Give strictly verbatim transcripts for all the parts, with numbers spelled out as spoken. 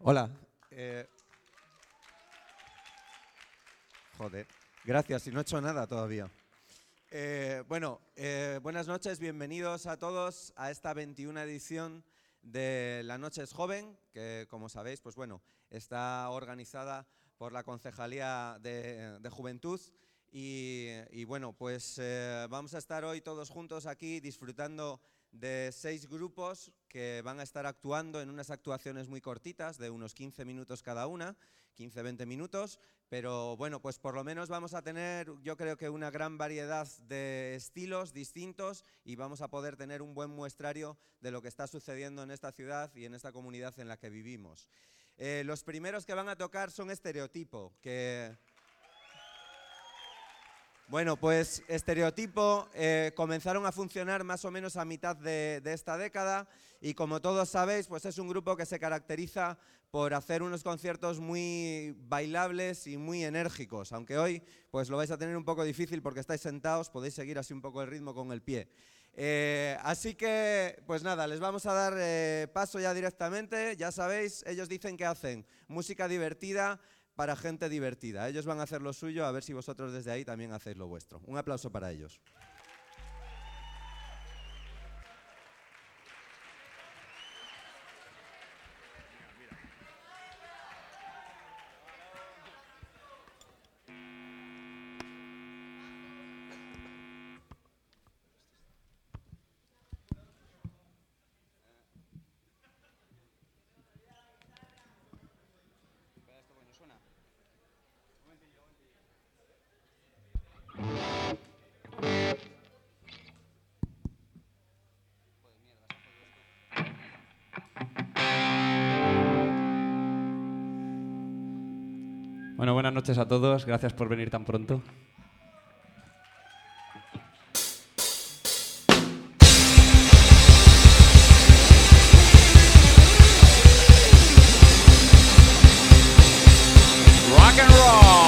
Hola. Eh... Joder, gracias, y no he hecho nada todavía. Eh, bueno, eh, buenas noches, bienvenidos a todos a esta veintiuna edición de La Noche es Joven, que como sabéis, pues bueno, está organizada por la Concejalía de, de Juventud y, y bueno, pues eh, vamos a estar hoy todos juntos aquí disfrutando de seis grupos que van a estar actuando en unas actuaciones muy cortitas, de unos quince minutos cada una, quince a veinte minutos, pero bueno, pues por lo menos vamos a tener, yo creo que una gran variedad de estilos distintos y vamos a poder tener un buen muestrario de lo que está sucediendo en esta ciudad y en esta comunidad en la que vivimos. Eh, los primeros que van a tocar son Estereotipo, que... Bueno, pues Estereotipo eh, comenzaron a funcionar más o menos a mitad de, de esta década y como todos sabéis, pues es un grupo que se caracteriza por hacer unos conciertos muy bailables y muy enérgicos, aunque hoy pues lo vais a tener un poco difícil porque estáis sentados, podéis seguir así un poco el ritmo con el pie. Eh, así que, pues nada, les vamos a dar eh, paso ya directamente, ya sabéis, ellos dicen que hacen música divertida, para gente divertida. Ellos van a hacer lo suyo, a ver si vosotros desde ahí también hacéis lo vuestro. Un aplauso para ellos. Bueno, buenas noches a todos. Gracias por venir tan pronto. Rock and roll.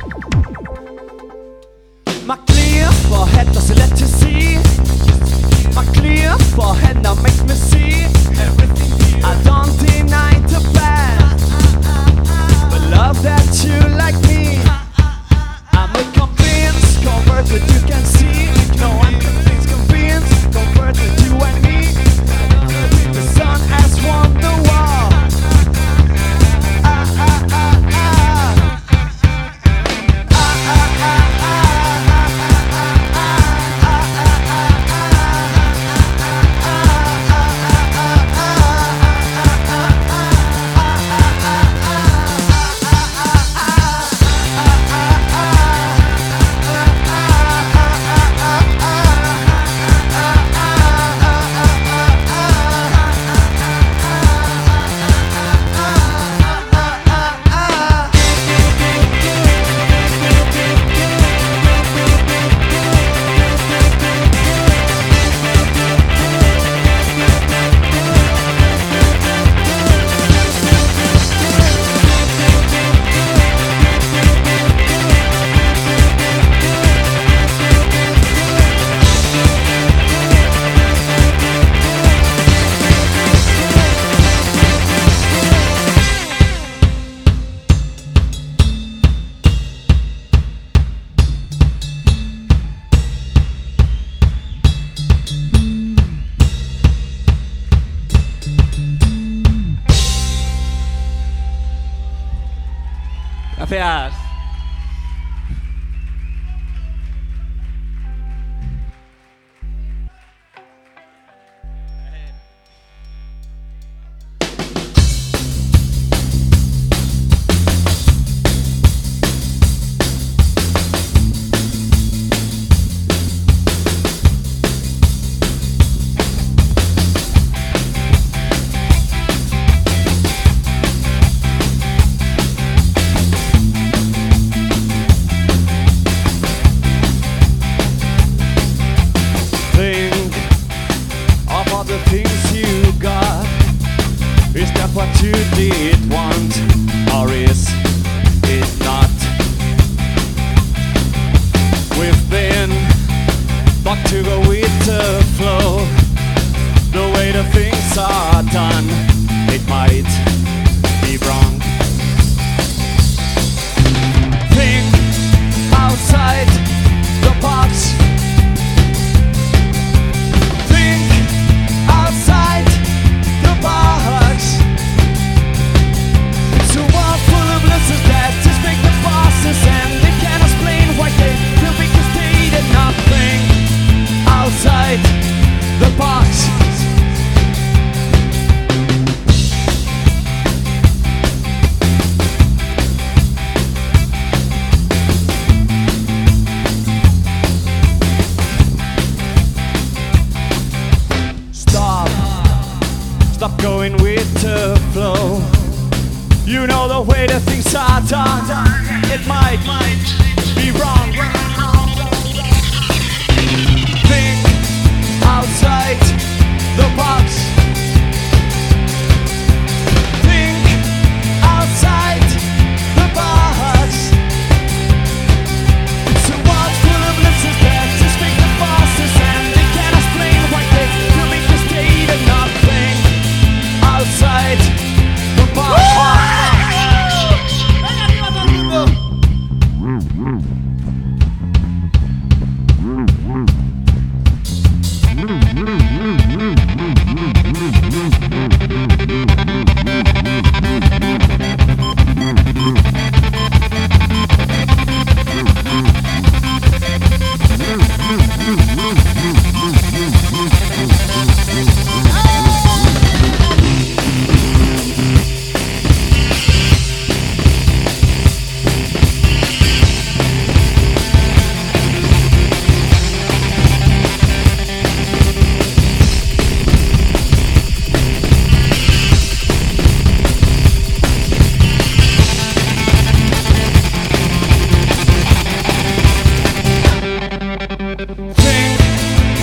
My clear forehead was let to see my clear forehead now makes me see everything. I don't deny the bad, but love that you like me. I'm a convinced, converted, you can see. No, I'm convinced, convinced, converted, you and me. The sun has won the war. Ah, ah, ah, ah. Ah, ah, ah, ah, ah, Gracias. Think of all the things you got. Is that what you did want, or is it not? We've been taught to go with the flow. The way the things are done, it might be wrong. Think outside the box. Outside the box, it's a world full of lessons that just make the bosses, and they can't explain why they feel because they did nothing. Outside the box. Stop going with the flow. You know the way that things are done. It might be wrong. Think outside the box. Think outside the box. It's a world full of lessons that just make the bosses, and they can't explain why they feel because they did nothing. Outside the box. Think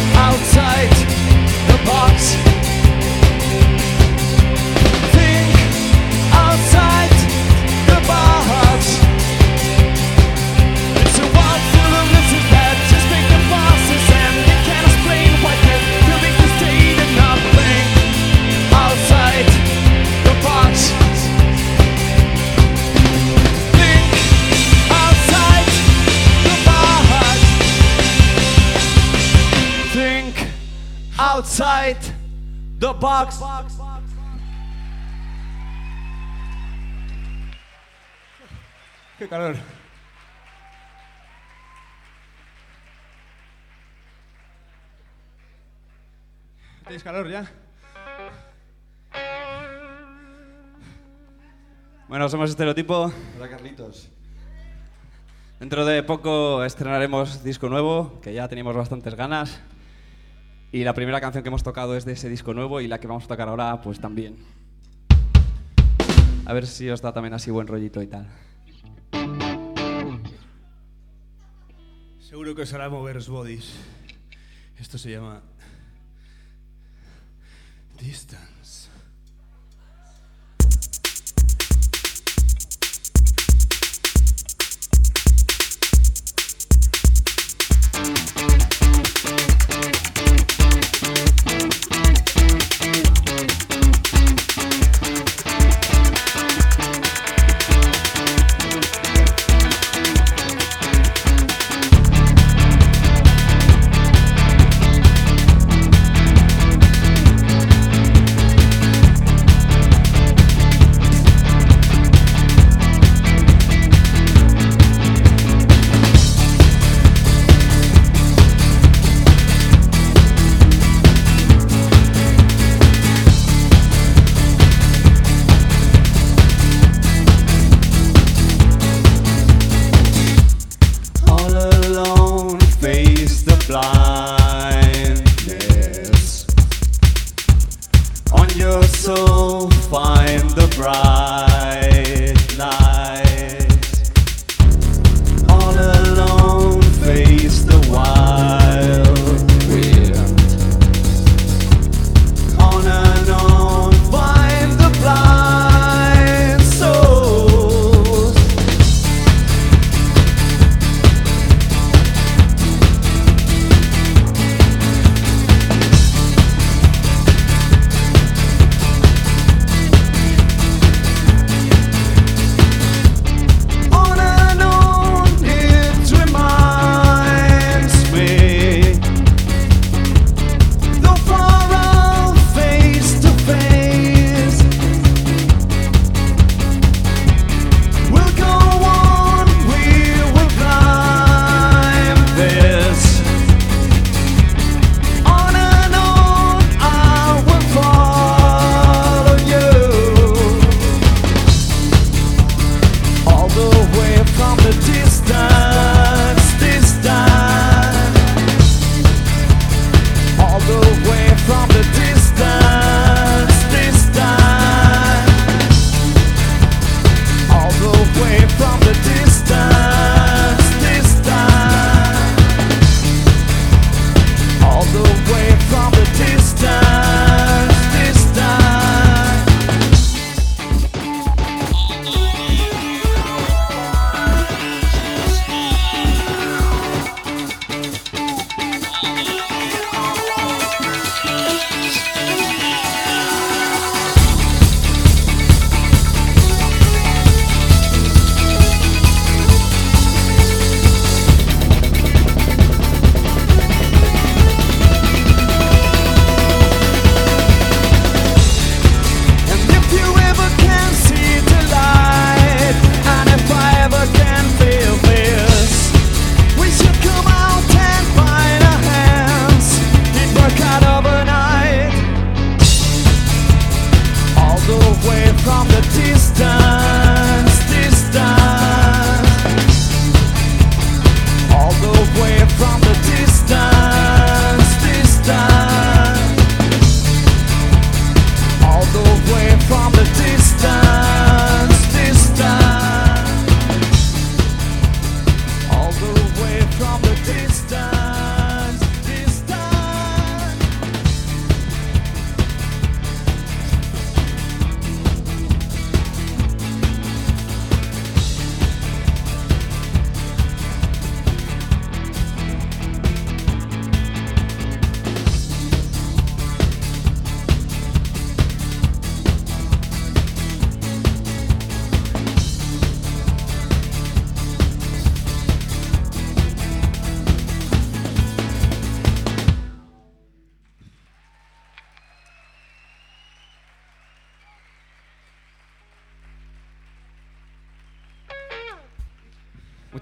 outside the box. ¡Qué calor! ¿Tenéis calor ya? Bueno, somos Estereotipo. Hola, Carlitos. Dentro de poco estrenaremos disco nuevo, que ya teníamos bastantes ganas. Y la primera canción que hemos tocado es de ese disco nuevo y la que vamos a tocar ahora, pues también. A ver si os da también así buen rollito y tal. Seguro que os hará moveros bodies. Esto se llama Distance.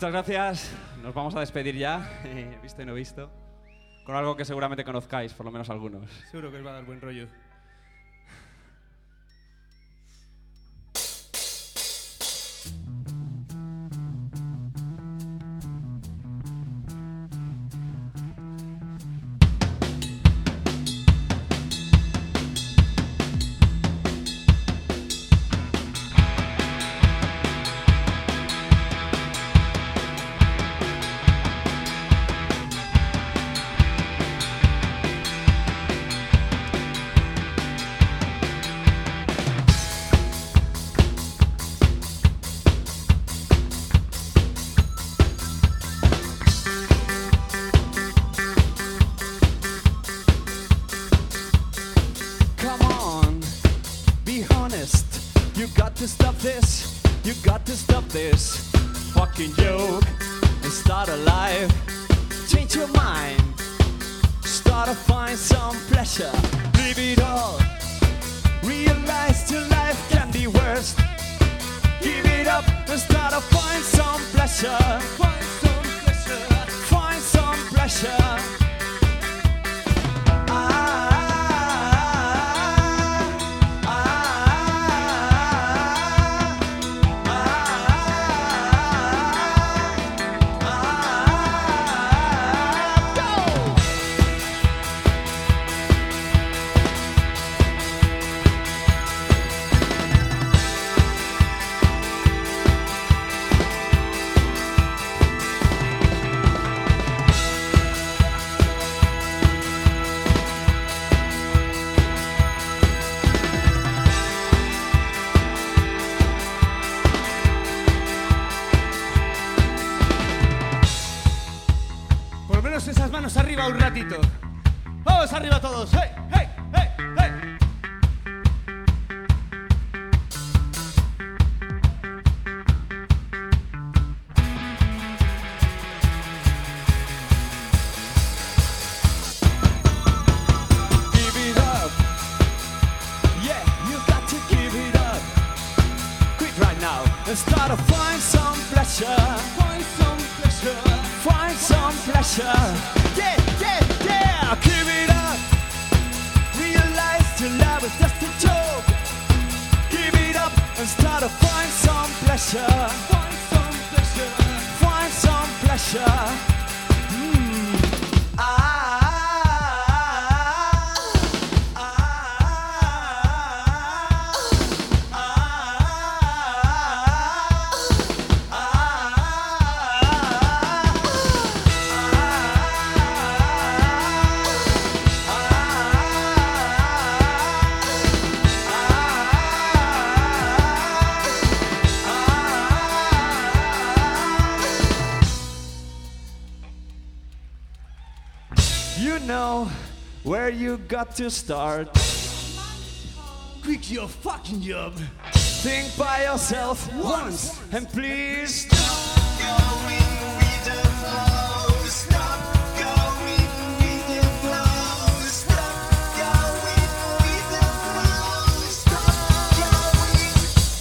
muchas gracias. Nos vamos a despedir ya, eh, visto y no visto, con algo que seguramente conozcáis, por lo menos algunos. Seguro que os va a dar buen rollo. to stop this, you got to stop this fucking joke and start a life. Change your mind, start to find some pleasure. Leave it all, realize your life can be worse. Give it up and start to find some pleasure. Find some pleasure, find some pleasure. Esas manos arriba un ratito. Vamos arriba todos. ¡Hey, hey, hey, hey! Give it up. Yeah, you got to give it up. Quit right now and start to find some pleasure. Find some pleasure. Find some pleasure. Yeah, yeah, yeah. Give it up. Realize your love is just a joke. Give it up and start to find some pleasure. Find some pleasure. Find some pleasure. Mm. Ah. You know where you got to start. Quit your fucking job. Think by yourself once and please stop going with the flow. Stop going with the flow. Stop going with the flow. Stop going.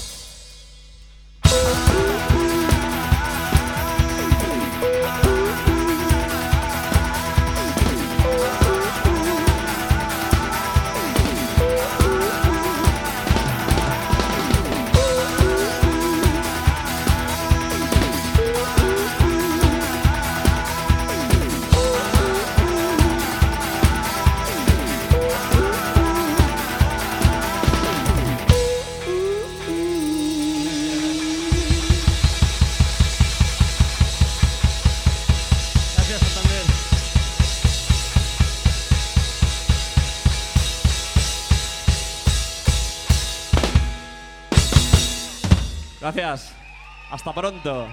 Gracias, Santander. Gracias. Hasta pronto.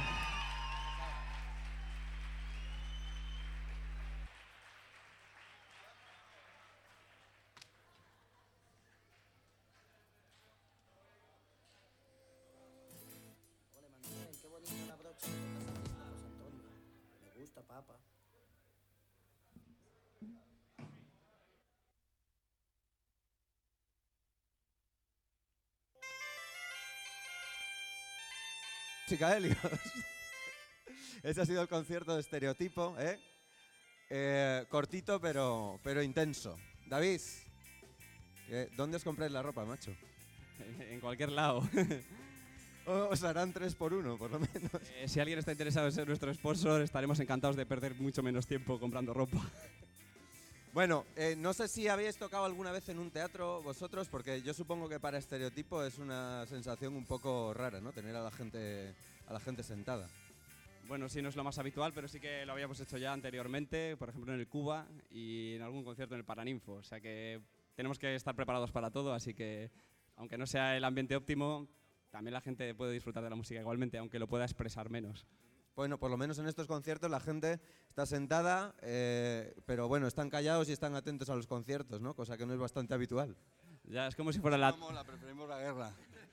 Ole, Manuel, qué bonita la brocha que te estás haciendo, José Antonio. Me gusta, papa. Chica Helios. Ese ha sido el concierto de Estereotipo, ¿eh? Eh, cortito pero, pero intenso. David, eh, ¿dónde os compráis la ropa, macho? En cualquier lado. Os harán tres por uno, por lo menos. Eh, si alguien está interesado en ser nuestro sponsor, estaremos encantados de perder mucho menos tiempo comprando ropa. Bueno, eh, no sé si habéis tocado alguna vez en un teatro vosotros, porque yo supongo que para Estereotipo es una sensación un poco rara, ¿no? Tener a la gente, a la gente sentada. Bueno, sí, no es lo más habitual, pero sí que lo habíamos hecho ya anteriormente, por ejemplo en el Cuba y en algún concierto en el Paraninfo. O sea que tenemos que estar preparados para todo, así que aunque no sea el ambiente óptimo, también la gente puede disfrutar de la música igualmente, aunque lo pueda expresar menos. Bueno, por lo menos en estos conciertos la gente está sentada, eh, pero bueno, están callados y están atentos a los conciertos, ¿no? Cosa que no es bastante habitual. Ya es como si fuera la... Vamos, la preferimos la guerra.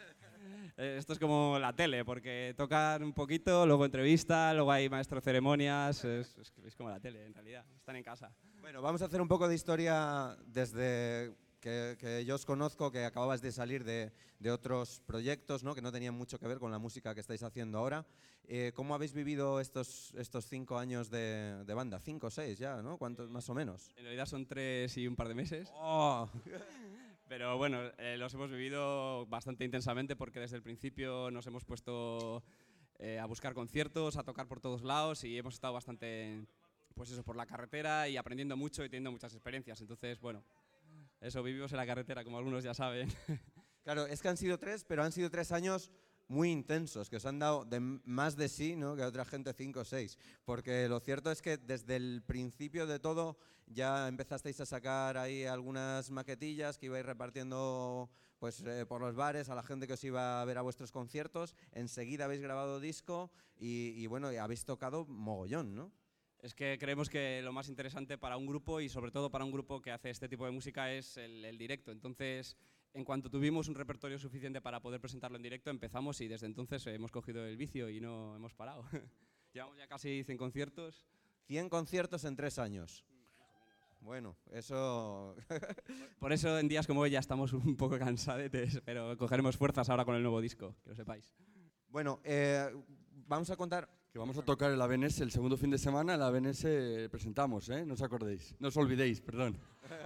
Eh, Esto es como la tele, porque tocan un poquito, luego entrevista, luego hay maestro de ceremonias, es, es, es como la tele en realidad, están en casa. Bueno, vamos a hacer un poco de historia desde que, que yo os conozco, que acababas de salir de, de otros proyectos, ¿no? Que no tenían mucho que ver con la música que estáis haciendo ahora. Eh, ¿Cómo habéis vivido estos, estos cinco años de, de banda? Cinco o seis ya, ¿no? ¿Cuántos más o menos? En realidad son tres y un par de meses. ¡Oh! Pero bueno, eh, los hemos vivido bastante intensamente porque desde el principio nos hemos puesto eh, a buscar conciertos, a tocar por todos lados y hemos estado bastante, pues eso, por la carretera y aprendiendo mucho y teniendo muchas experiencias. Entonces, bueno, eso, vivimos en la carretera, como algunos ya saben. Claro, es que han sido tres, pero han sido tres años muy intensos, que os han dado de más de sí, ¿no? Que a otra gente cinco o seis. Porque lo cierto es que desde el principio de todo ya empezasteis a sacar ahí algunas maquetillas que ibais repartiendo pues, eh, por los bares a la gente que os iba a ver a vuestros conciertos. Enseguida habéis grabado disco y, y bueno, y habéis tocado mogollón, ¿no? Es que creemos que lo más interesante para un grupo y sobre todo para un grupo que hace este tipo de música es el, el directo. Entonces, en cuanto tuvimos un repertorio suficiente para poder presentarlo en directo, empezamos y desde entonces hemos cogido el vicio y no hemos parado. Llevamos ya casi cien conciertos. cien conciertos en tres años. Bueno, eso... Por eso en días como hoy ya estamos un poco cansadetes, pero cogeremos fuerzas ahora con el nuevo disco, que lo sepáis. Bueno, eh, vamos a contar... Que vamos a tocar el A B N S el segundo fin de semana, el A B N S presentamos, ¿eh? No os acordéis, no os olvidéis, perdón.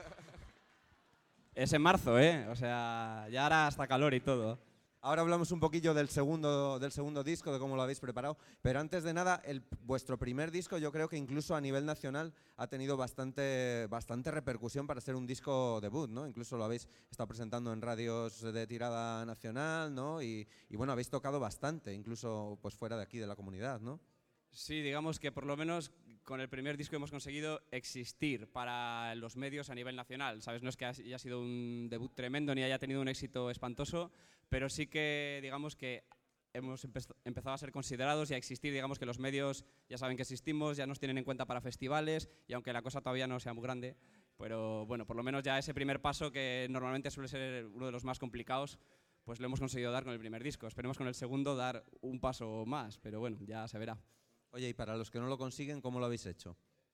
Es en marzo, ¿eh? O sea, ya hará hasta calor y todo. Ahora hablamos un poquillo del segundo, del segundo disco, de cómo lo habéis preparado, pero antes de nada, el, vuestro primer disco yo creo que incluso a nivel nacional ha tenido bastante, bastante repercusión para ser un disco debut, ¿no? Incluso lo habéis estado presentando en radios de tirada nacional, ¿no? Y, y bueno, habéis tocado bastante, incluso pues fuera de aquí, de la comunidad, ¿no? Sí, digamos que por lo menos con el primer disco hemos conseguido existir para los medios a nivel nacional, ¿sabes? No es que haya sido un debut tremendo ni haya tenido un éxito espantoso, pero sí que digamos que hemos empe empezado a ser considerados y a existir, digamos que los medios ya saben que existimos, ya nos tienen en cuenta para festivales y aunque la cosa todavía no sea muy grande, pero bueno, por lo menos ya ese primer paso que normalmente suele ser uno de los más complicados, pues lo hemos conseguido dar con el primer disco. Esperemos con el segundo dar un paso más, pero bueno, ya se verá. Oye, y para los que no lo consiguen, ¿cómo lo habéis hecho?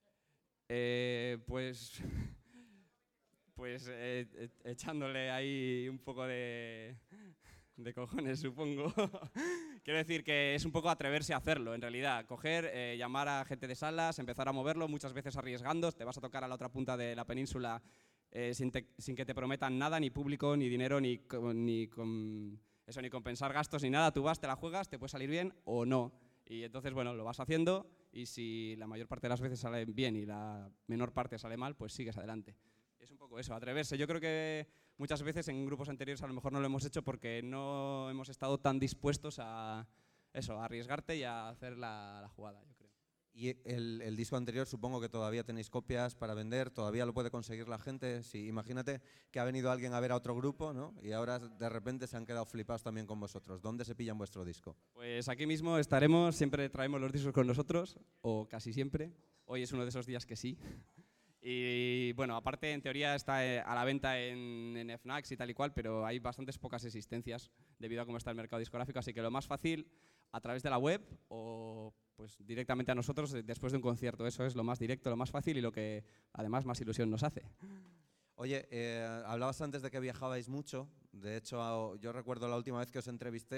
Eh, pues pues eh, eh, echándole ahí un poco de, de cojones, supongo. Quiero decir que es un poco atreverse a hacerlo, en realidad. Coger, eh, llamar a gente de salas, empezar a moverlo, muchas veces arriesgando. Te vas a tocar a la otra punta de la península eh, sin, te, sin que te prometan nada, ni público, ni dinero, ni, ni, con, eso, ni compensar gastos, ni nada. Tú vas, te la juegas, te puede salir bien o no. Y entonces, bueno, lo vas haciendo y si la mayor parte de las veces sale bien y la menor parte sale mal, pues sigues adelante. Es un poco eso, atreverse. Yo creo que muchas veces en grupos anteriores a lo mejor no lo hemos hecho porque no hemos estado tan dispuestos a eso, a arriesgarte y a hacer la, la jugada, yo creo. Y el, el disco anterior supongo que todavía tenéis copias para vender, todavía lo puede conseguir la gente. Sí, imagínate que ha venido alguien a ver a otro grupo, ¿no? Y ahora de repente se han quedado flipados también con vosotros. ¿Dónde se pillan vuestro disco? Pues aquí mismo estaremos, siempre traemos los discos con nosotros, o casi siempre. Hoy es uno de esos días que sí. Y bueno, aparte en teoría está a la venta en, en Fnacs y tal y cual, pero hay bastantes pocas existencias debido a cómo está el mercado discográfico, así que lo más fácil a través de la web o pues directamente a nosotros después de un concierto. Eso es lo más directo, lo más fácil y lo que además más ilusión nos hace. Oye, eh, hablabas antes de que viajabais mucho. De hecho, yo recuerdo la última vez que os entrevisté,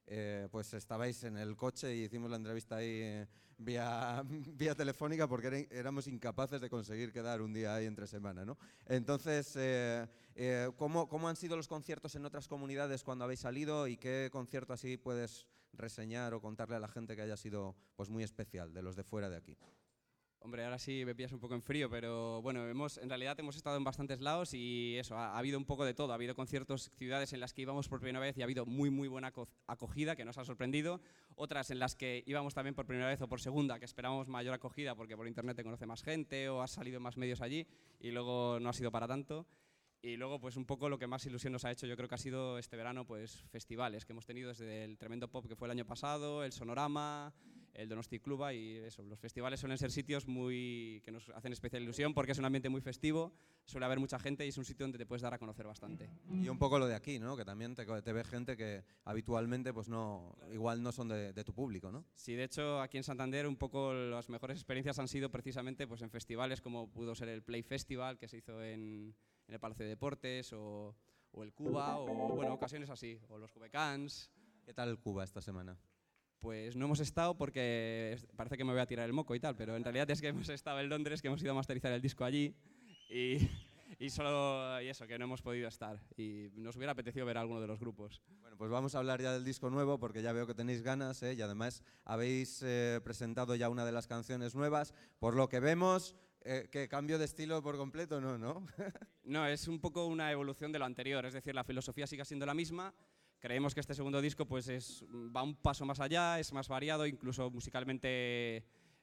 eh, pues estabais en el coche y hicimos la entrevista ahí eh, vía, vía telefónica porque era, éramos incapaces de conseguir quedar un día ahí entre semana, ¿no? Entonces, eh, eh, ¿cómo, ¿cómo han sido los conciertos en otras comunidades cuando habéis salido y qué concierto así puedes reseñar o contarle a la gente que haya sido pues, muy especial de los de fuera de aquí? Hombre, ahora sí me pillas un poco en frío, pero bueno, hemos, en realidad hemos estado en bastantes lados y eso, ha, ha habido un poco de todo. Ha habido conciertos, ciudades en las que íbamos por primera vez y ha habido muy, muy buena acogida, que nos ha sorprendido. Otras en las que íbamos también por primera vez o por segunda, que esperábamos mayor acogida porque por internet te conoce más gente o has salido en más medios allí y luego no ha sido para tanto. Y luego, pues un poco lo que más ilusión nos ha hecho, yo creo que ha sido este verano, pues festivales que hemos tenido desde el Tremendo Pop que fue el año pasado, el Sonorama, el Donosti Cluba y eso. Los festivales suelen ser sitios muy que nos hacen especial ilusión porque es un ambiente muy festivo, suele haber mucha gente y es un sitio donde te puedes dar a conocer bastante. Y un poco lo de aquí, ¿no? Que también te, te ve gente que habitualmente, pues no, igual no son de, de tu público, ¿no? Sí, de hecho, aquí en Santander un poco las mejores experiencias han sido precisamente pues en festivales como pudo ser el Play Festival que se hizo en en el Palacio de Deportes, o, o el Cuba, o bueno, ocasiones así, o los Cubecans. ¿Qué tal el Cuba esta semana? Pues no hemos estado porque parece que me voy a tirar el moco y tal, pero en realidad es que hemos estado en Londres, que hemos ido a masterizar el disco allí, y, y solo y eso, que no hemos podido estar, y nos hubiera apetecido ver a alguno de los grupos. Bueno, pues vamos a hablar ya del disco nuevo, porque ya veo que tenéis ganas, ¿eh? Y además habéis eh, presentado ya una de las canciones nuevas, por lo que vemos... Eh, ¿Qué cambio de estilo por completo? No, ¿no? No, es un poco una evolución de lo anterior, es decir, la filosofía sigue siendo la misma. Creemos que este segundo disco pues es, va un paso más allá, es más variado, incluso musicalmente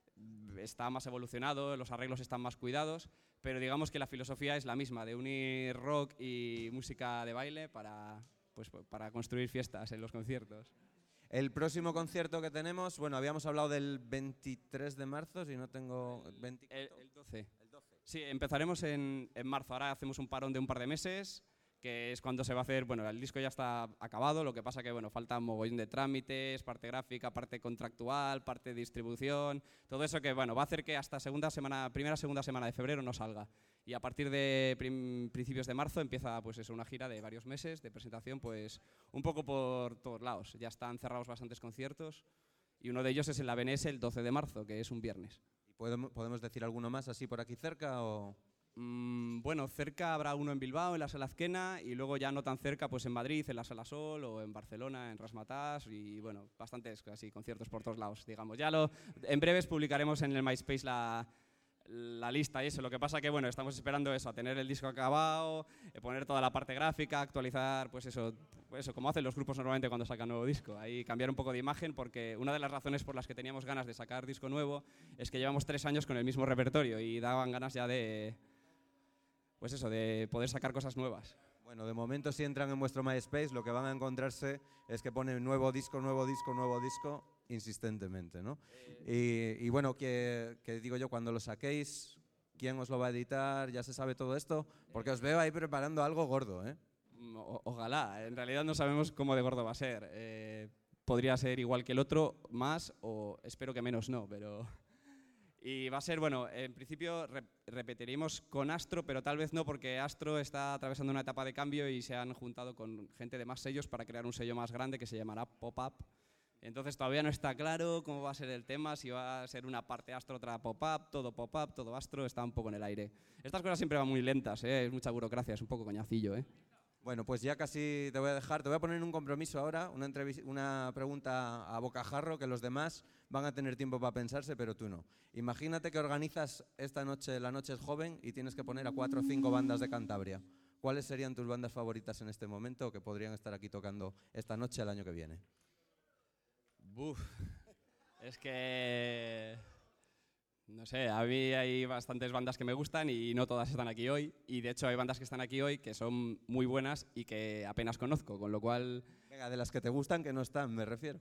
está más evolucionado, los arreglos están más cuidados, pero digamos que la filosofía es la misma, de unir rock y música de baile para, pues, para construir fiestas en los conciertos. El próximo concierto que tenemos, bueno, habíamos hablado del veintitrés de marzo, si no tengo... veinte... El, el doce. El doce. Sí, empezaremos en, en marzo, ahora hacemos un parón de un par de meses, que es cuando se va a hacer, bueno, el disco ya está acabado, lo que pasa que, bueno, falta un mogollón de trámites, parte gráfica, parte contractual, parte de distribución, todo eso que, bueno, va a hacer que hasta segunda semana, primera, segunda semana de febrero no salga. Y a partir de prim, principios de marzo empieza pues eso, una gira de varios meses de presentación pues un poco por todos lados. Ya están cerrados bastantes conciertos y uno de ellos es en la B N S el doce de marzo, que es un viernes. ¿Y podemos, podemos decir alguno más así por aquí cerca o...? Mm, bueno, cerca habrá uno en Bilbao, en la Sala Azquena, y luego ya no tan cerca pues en Madrid, en la Sala Sol, o en Barcelona, en Razzmatazz, y bueno, bastantes así, conciertos por todos lados, digamos. Ya lo, en breves publicaremos en el MySpace la... la lista y eso, lo que pasa que bueno, estamos esperando eso, a tener el disco acabado, eh, poner toda la parte gráfica, actualizar, pues eso, pues eso, como hacen los grupos normalmente cuando sacan nuevo disco, ahí cambiar un poco de imagen, porque una de las razones por las que teníamos ganas de sacar disco nuevo es que llevamos tres años con el mismo repertorio y daban ganas ya de, pues eso, de poder sacar cosas nuevas. Bueno, de momento si entran en vuestro MySpace lo que van a encontrarse es que ponen nuevo disco, nuevo disco, nuevo disco insistentemente, ¿no? Eh. Y, y bueno, que, que digo yo, cuando lo saquéis, ¿quién os lo va a editar? ¿Ya se sabe todo esto? Porque os veo ahí preparando algo gordo, ¿eh? O, ojalá, en realidad no sabemos cómo de gordo va a ser. Eh, podría ser igual que el otro, más o espero que menos no, pero... Y va a ser, bueno, en principio rep repetiremos con Astro, pero tal vez no, porque Astro está atravesando una etapa de cambio y se han juntado con gente de más sellos para crear un sello más grande que se llamará Pop-Up. Entonces todavía no está claro cómo va a ser el tema, si va a ser una parte Astro, otra Pop-Up, todo Pop-Up, todo Astro, está un poco en el aire. Estas cosas siempre van muy lentas, ¿eh? Es mucha burocracia, es un poco coñacillo, ¿eh? Bueno, pues ya casi te voy a dejar, te voy a poner en un compromiso ahora, una, una pregunta a bocajarro que los demás van a tener tiempo para pensarse, pero tú no. Imagínate que organizas esta noche, la noche es joven, y tienes que poner a cuatro o cinco bandas de Cantabria. ¿Cuáles serían tus bandas favoritas en este momento que podrían estar aquí tocando esta noche el año que viene? Buf, es que... No sé, a mí hay bastantes bandas que me gustan y no todas están aquí hoy. Y de hecho hay bandas que están aquí hoy que son muy buenas y que apenas conozco, con lo cual... Venga, de las que te gustan que no están, me refiero.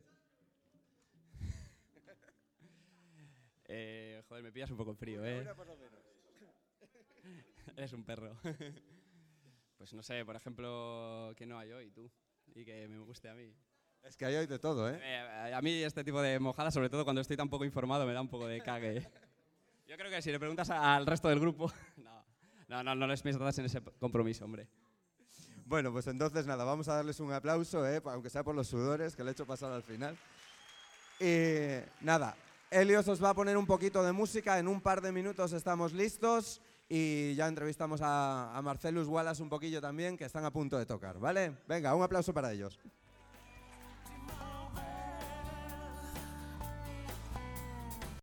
eh, joder, me pillas un poco en frío, ¿eh? Una por lo menos. Eres un perro. Pues no sé, por ejemplo, que no hay hoy, tú, y que me guste a mí. Es que hay hoy de todo, ¿eh? eh a mí este tipo de mojadas, sobre todo cuando estoy tan poco informado, me da un poco de cague. Yo creo que si le preguntas al resto del grupo, no, no, no, no les metas en ese compromiso, hombre. Bueno, pues entonces nada, vamos a darles un aplauso, ¿eh? Aunque sea por los sudores que le he hecho pasar al final. Y nada, Helios os va a poner un poquito de música, en un par de minutos estamos listos y ya entrevistamos a, a Marcellus Wallace un poquillo también, que están a punto de tocar, ¿vale? Venga, un aplauso para ellos.